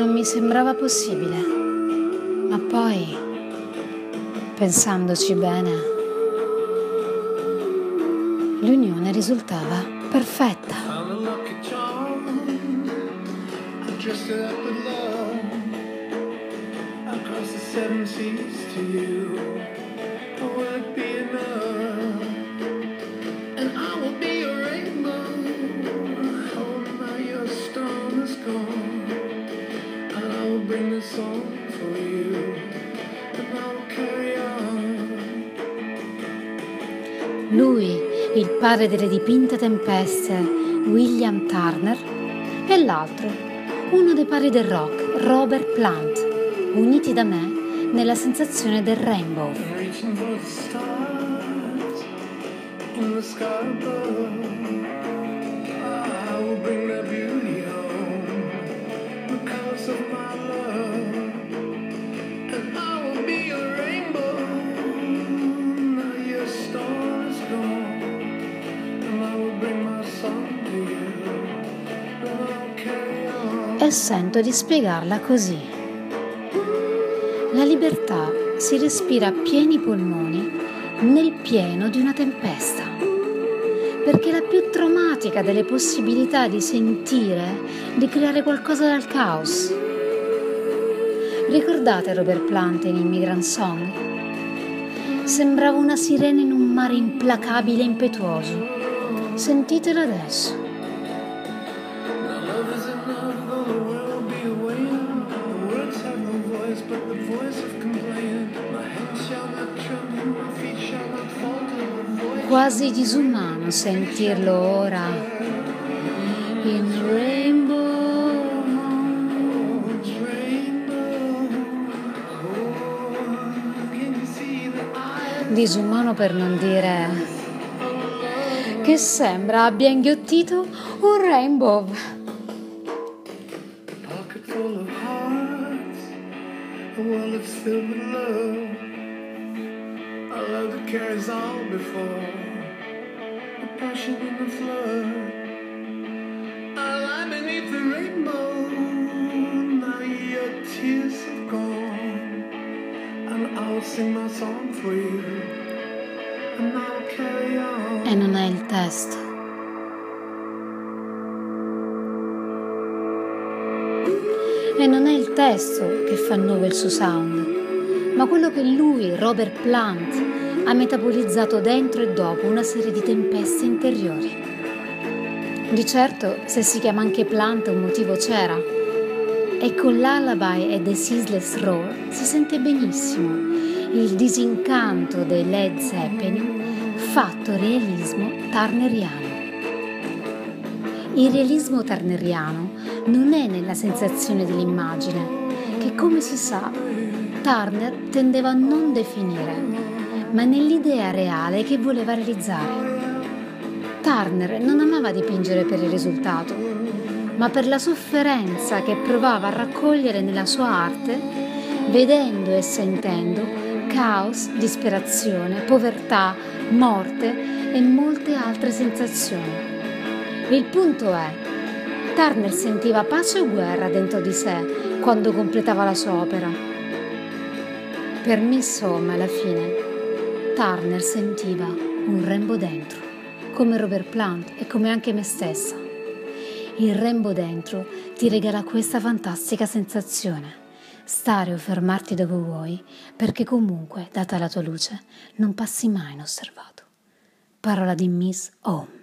Non mi sembrava possibile, ma poi, pensandoci bene, l'unione risultava perfetta. Lui, il padre delle dipinte tempeste, William Turner, e l'altro, uno dei padri del rock, Robert Plant, uniti da me nella sensazione del rainbow. E sento di spiegarla così. La libertà si respira a pieni polmoni nel pieno di una tempesta, perché è la più traumatica delle possibilità di sentire, di creare qualcosa dal caos. Ricordate Robert Plant in Immigrant Song? Sembrava una sirena in un mare implacabile e impetuoso. Sentitelo adesso. Quasi disumano sentirlo ora in Rainbow. Disumano per non dire che sembra abbia inghiottito un rainbow. Love that carries on before the passion in the flood. I lie beneath the rainbow. Now your tears have gone, and I'll sing my song for you, and I'll carry on. E non è il testo. E non è il testo che fa nuovo il suo sound, ma quello che lui, Robert Plant, ha metabolizzato dentro e dopo una serie di tempeste interiori. Di certo, se si chiama anche Plant, un motivo c'era. E con l'Lullaby e The Ceaseless Roar si sente benissimo il disincanto dei Led Zeppelin fatto realismo turneriano. Il realismo turneriano non è nella sensazione dell'immagine, che come si sa Turner tendeva a non definire, ma nell'idea reale che voleva realizzare. Turner non amava dipingere per il risultato, ma per la sofferenza che provava a raccogliere nella sua arte, vedendo e sentendo caos, disperazione, povertà, morte e molte altre sensazioni. Il punto è, Turner sentiva pace o guerra dentro di sé quando completava la sua opera. Per me, insomma, alla fine, Turner sentiva un rainbow dentro, come Robert Plant e come anche me stessa. Il rainbow dentro ti regala questa fantastica sensazione, stare o fermarti dove vuoi, perché comunque, data la tua luce, non passi mai inosservato. Parola di Miss Home.